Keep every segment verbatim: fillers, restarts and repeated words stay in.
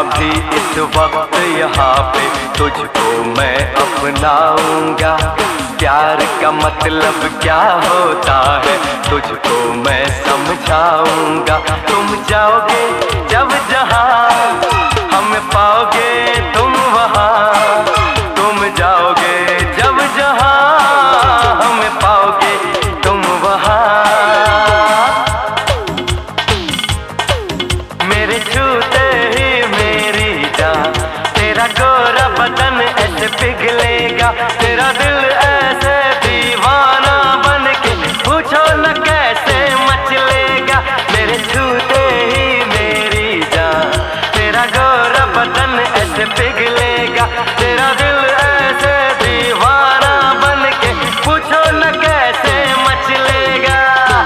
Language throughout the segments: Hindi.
अभी इस वक्त यहाँ पे तुझको मैं अपनाऊंगा। प्यार का मतलब क्या होता है तुझको मैं समझाऊंगा। तुम जाओगे जब जहाँ हमें पाओगे तुम वहाँ। तुम जाओगे जब जहाँ हमें पाओगे तुम वहाँ। मेरे छूते ही मेरी जान तेरा गोरा बदन ऐसे पिघलेगा। तेरा दिल ऐसे दीवाना बन के पूछो न कैसे मचलेगा। मेरे छूते ही मेरी जान तेरा गोरा बदन ऐसे पिघलेगा। तेरा दिल ऐसे दीवाना बन के पूछो न कैसे मचलेगा।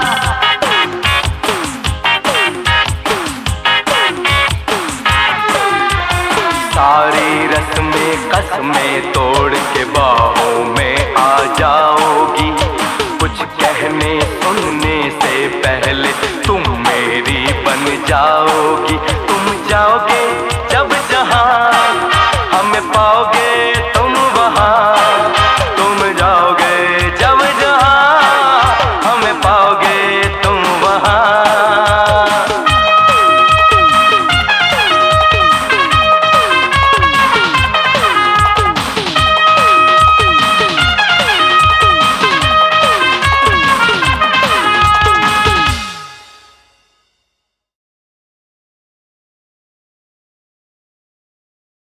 सारी रस्में कसमें तोड़ के बाहों में आ जाओगी। कुछ कहने सुनने से पहले तुम मेरी बन जाओगी। तुम जाओगे जब जहाँ